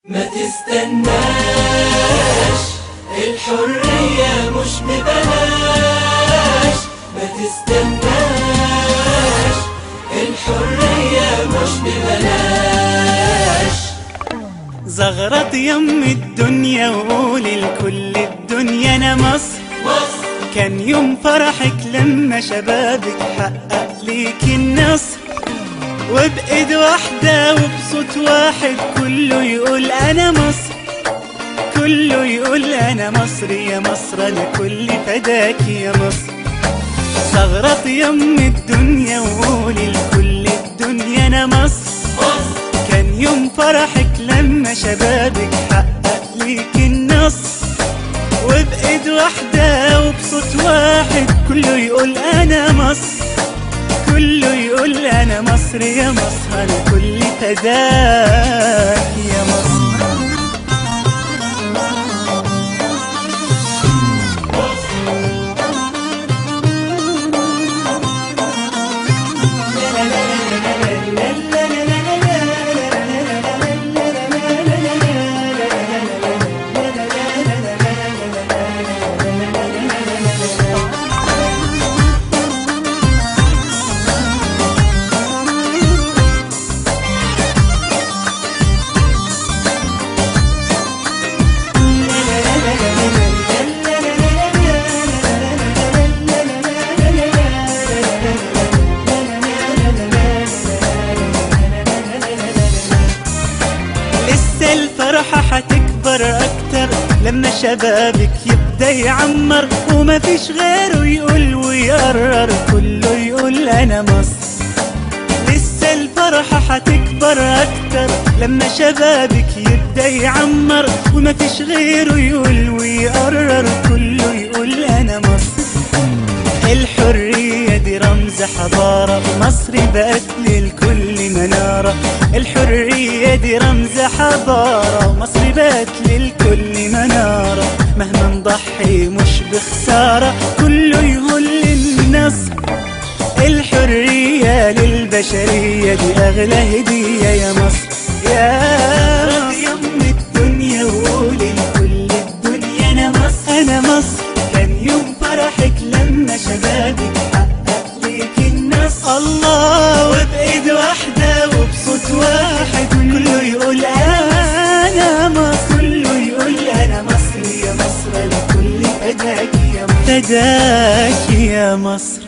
ما تستناش، الحرية مش ببلاش. ما تستناش، الحرية مش ببلاش. زغرط يم الدنيا وقولي لكل الدنيا انا مصر. كان يوم فرحك لما شبابك حقق ليك النصر، وبإيد واحدة وبصوت واحد كله يقول أنا مصر، كله يقول أنا مصر يا مصر، أنا كل فداك يا مصر. زغرط يم الدنيا وقولي لكل الدنيا أنا مصر. كان يوم فرحك لما شبابك حقق ليك النصر، وبإيد واحدة وبصوت واحد كله يقول أنا مصر، كله يقول أنا مصر يا مصر، أنا كل فداك يا مصر. الفرحة حتكبر أكتر لما شبابك يبدأ يعمر، وما فيش غيره يقول ويقرر كله يقول أنا مصر. لسه الفرحة حتكبر أكتر لما شبابك يبدأ يعمر، وما فيش غيره يقول ويقرر كله يقول أنا مصر. الحرية دي رمز حضارة، مصر بقت للكل منارة. الحرية دي رمز حضارة، مصر بقت للكل منارة. مهما نضحي مش بخسارة، كله يقول النصر. الحرية للبشرية دي أغلى هدية يا مصر يا مصر. يم الدنيا وقولي لكل الدنيا أنا مصر، أنا مصر. كان يوم فرحك لما شبابك حقق ليك النصر، الله. وبإيد واحدة وبصوت واحد كله يقول أنا مصر، كله يقول أنا مصر يا مصر، أنا كل فداك يا مصر، فداك يا مصر.